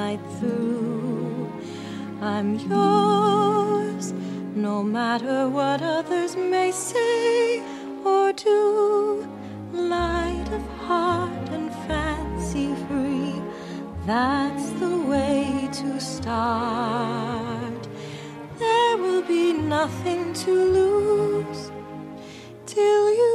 night through. I'm yours, no matter what others may say or do. Light of heart and fancy free, that's the way to start. There will be nothing to lose till you